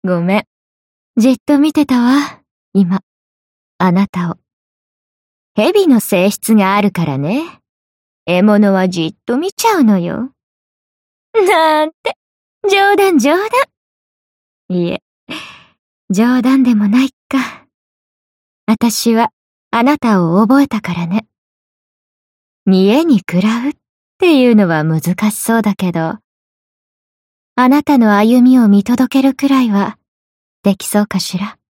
ごめん。じっと見てたわ、今。あなたを。蛇の性質があるからね。獲物はじっと見ちゃうのよ。なんて、冗談。いえ、冗談でもないか。私はあなたを覚えたからね。見栄に食らうっていうのは難しそうだけど、あなたの歩みを見届けるくらいはできそうかしら。